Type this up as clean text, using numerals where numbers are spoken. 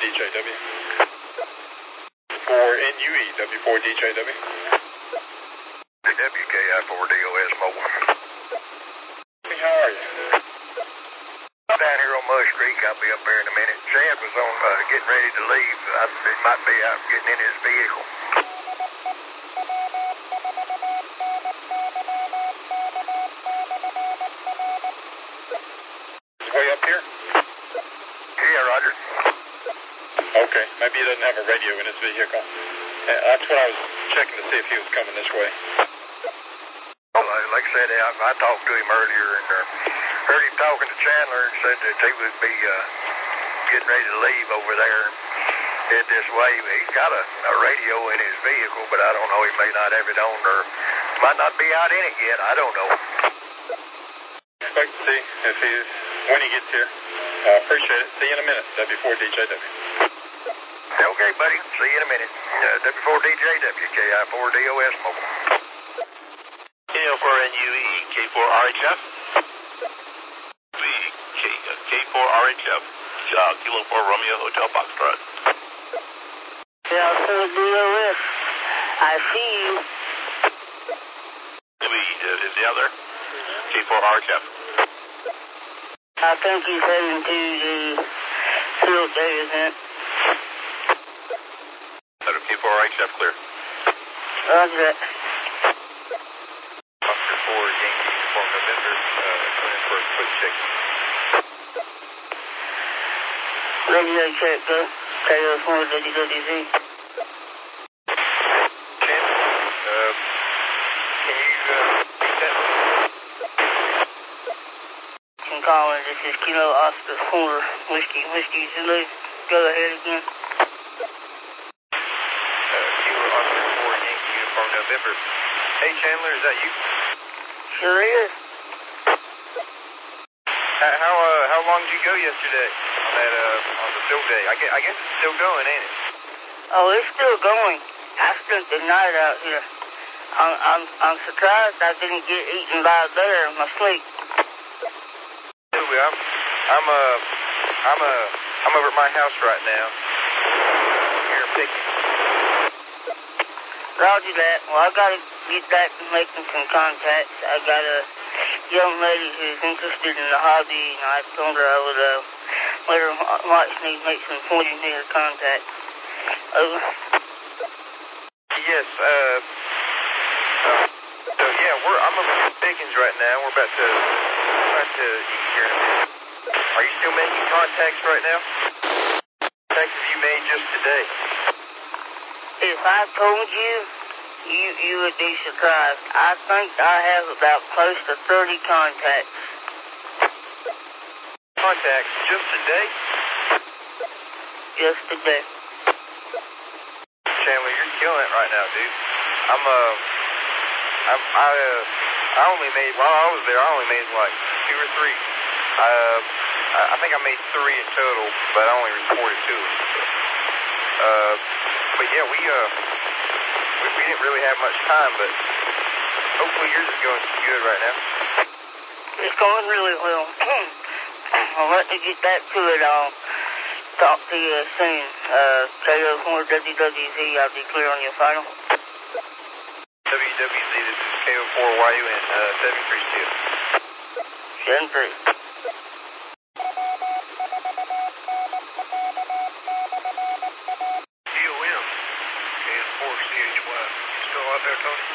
W4DJW. For NUE, W4DJW. WKI4DOS mobile. Hey, how are you? I'm down here on Mush Creek. I'll be up there in a minute. Chad was on getting ready to leave. It might be out getting in his vehicle. Way up here? Yeah, Roger. Okay, maybe he doesn't have a radio in his vehicle. That's what I was checking to see if he was coming this way. Well, like I said, I talked to him earlier and heard him talking to Chandler and said that he would be getting ready to leave over there and head this way. He's got a radio in his vehicle, but I don't know. He may not have it on or might not be out in it yet. I don't know. Expect to see if when he gets here. Appreciate it. See you in a minute. W4DJW. Okay, buddy. See you in a minute. W4DJW, KI4DOS mobile. KL4NUE, K4RHF. K4RHF, Kilo 4 Romeo Hotel Foxtrot. KL4DOS, I see you. Is he out there? K4RHF. I think he's heading to the field day event. K4RHF clear. Roger that. Oscar 4, Yankee Uniform November, coming in for a quick check. Radio check, go. KL4 WWZ. Can you repeat that? Calling, this is Kilo Oscar 4, Whiskey Zulu. Go ahead again. Kilo Oscar 4, Yankee Uniform November. Hey Chandler, is that you? Sure is. How long did you go yesterday on the field day? I guess it's still going, ain't it? Oh, it's still going. I spent the night out here. I'm surprised I didn't get eaten by a bear in my sleep. I'm over at my house right now. Here picking. Roger that. Well, I gotta get back to making some contacts. I got a young lady who's interested in the hobby, and I told her I would let her watch me make some 40-meter contacts. Over. Yes. So yeah, I'm over here at Pickens right now. We're about to eat here in a minute. Are you still making contacts right now? Contacts have you made just today? If I told you, you would be surprised. I think I have about close to 30 contacts. Contacts just today? Just today. Chandler, you're killing it right now, dude. I only made, while I was there, I only made like 2 or 3. I think I made 3 in total, but I only recorded 2 of them. But yeah, we didn't really have much time, but hopefully yours is going good right now. It's going really well. I'll let you get back to it. I'll talk to you soon. KO4WWZ, I'll be clear on your final. WWZ, this is KO4YUN, 732. 7-3. DOM, KS4CHY. You still out there, Tony?